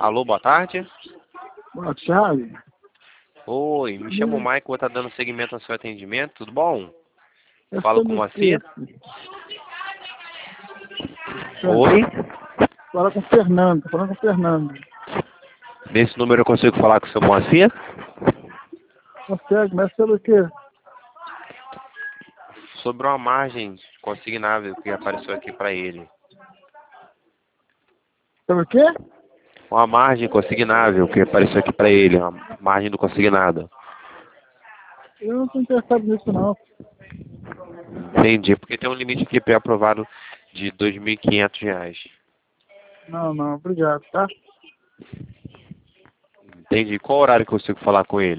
Alô, boa tarde. Boa tarde. Oi, me chamo Michael, vou estar dando seguimento ao seu atendimento, tudo bom? É Falo com sobre o você. quê? Oi? Fala com o Fernando, tô falando com o Fernando. Nesse número eu consigo falar com o seu Moacir? Consegue, mas sobre o quê? Sobre uma margem consignável que apareceu aqui para ele. Sobre o quê? Uma margem consignável que apareceu aqui para ele, uma margem do consignado. Eu não tô interessado nisso, não. Entendi, porque tem um limite aqui pré-aprovado de R$ 2.500. Não, obrigado, tá? Entendi. Qual horário que eu consigo falar com ele?